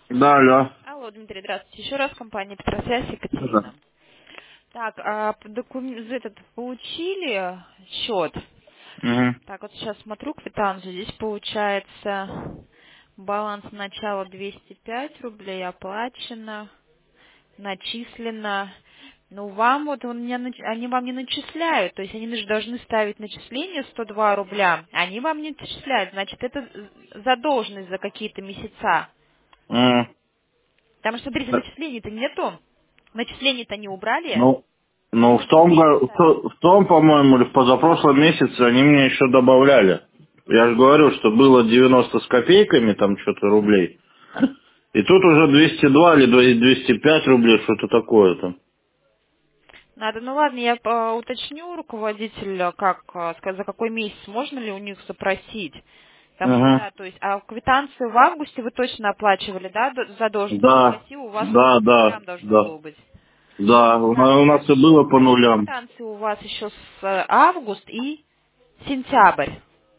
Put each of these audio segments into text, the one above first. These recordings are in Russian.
Да, алло. Алло, Дмитрий, здравствуйте. Еще раз компания Петросвязь, Да. Екатерина. Так, этот получили счет. Угу. Так, вот сейчас смотрю квитанцию. Здесь получается баланс начала 205 рублей оплачено, начислено. Ну, вам вот они вам не начисляют, то есть они же должны ставить начисление 102 рубля, они вам не начисляют, значит, это задолженность за какие-то месяца. М. Потому что, смотрите, начислений-то нету. Начислений-то не убрали. Ну, Они ну начисления ставят. в том, по-моему, или в позапрошлом месяце они мне еще добавляли. Я же говорю, что было 90 с копейками, там что-то рублей. И тут уже 202 или 205 рублей, что-то такое там. Надо, ну ладно, я уточню руководителя, как сказать, за какой месяц можно ли у них запросить. Потому что, Угу. да, то есть, а квитанцию в августе вы точно оплачивали, да, задолженность по Да, мотиву у вас да, по да, нулям должно да. было быть. Да, Так, у нас и хорошо. было по А есть нулям. квитанции у вас еще с август и сентябрь?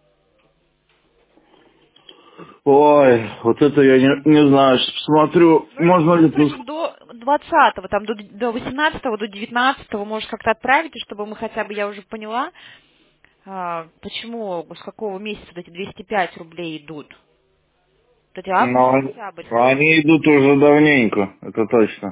Ой, вот это я не знаю, сейчас посмотрю, Ну, если можно сейчас ли тут... срочно до 20-го, там, до 18-го, до 19-го, может, как-то отправите, чтобы мы хотя бы, я уже поняла, почему, с какого месяца вот эти 205 рублей идут. Вот эти август, Но сентябрь. они идут уже давненько, это точно.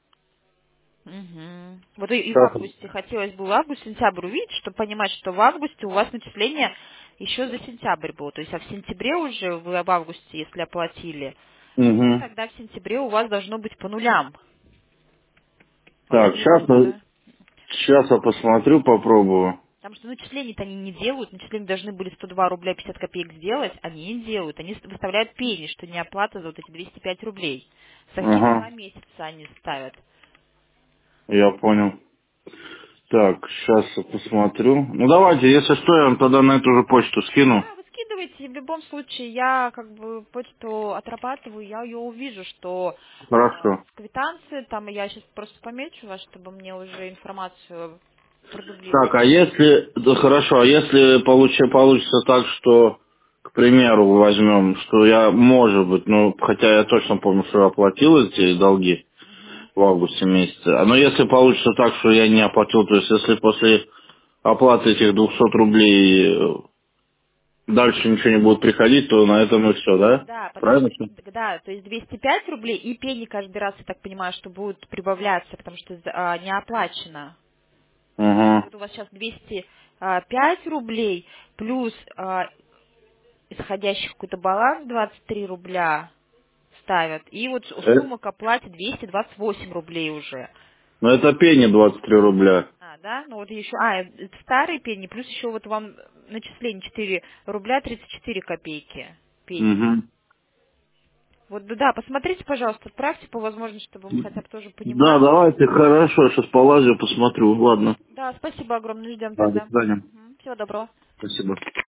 Мгм. Вот и в Сейчас. августе, хотелось бы в август-сентябрь увидеть, чтобы понимать, что в августе у вас начисление еще за сентябрь было. То есть, а в сентябре уже, вы в августе, если оплатили, то Угу. тогда в сентябре у вас должно быть по нулям. Вот Так, они идут, да? сейчас я посмотрю, попробую. Потому что начислений-то они не делают, начисления должны были 102 рубля 50 копеек сделать, они не делают. Они выставляют пени, что не оплата за вот эти 205 рублей. Совсем Ага, 2 месяца они ставят. я понял. Так, сейчас я посмотрю. Ну давайте, если что, я вам тогда на эту же почту скину. Да, вы скидываете, в любом случае я как бы почту отрабатываю, я ее увижу, что Хорошо. с квитанции, там я сейчас просто помечу вас, чтобы мне уже информацию Так, продублировать. а если, да хорошо, а если получится так, что, к примеру, возьмем, что я, может быть, ну, хотя я точно помню, что я оплатил эти долги Мгм. в августе месяце, но если получится так, что я не оплатил, то есть если после оплаты этих 200 рублей дальше ничего не будет приходить, то на этом и все, да? Да, потому Правильно что, всё? да, то есть 205 рублей и пени каждый раз, я так понимаю, что будут прибавляться, потому что не оплачено. То есть Ага. вот у вас сейчас 205 рублей плюс исходящий какой-то баланс 23 рубля ставят. И вот сумма к оплате 228 рублей уже. Ну это пени 23 рубля. Да? Ну вот еще, это старые пени, плюс еще вот вам начисление 4 рубля 34 копейки пени. Угу. Вот да, посмотрите, пожалуйста, отправьте по возможности, чтобы мы хотя бы тоже Да, понимали. давайте, хорошо, сейчас полазю, посмотрю, ладно. Да, спасибо огромное, ждем Да, до тогда. свидания. Всего доброго. Спасибо.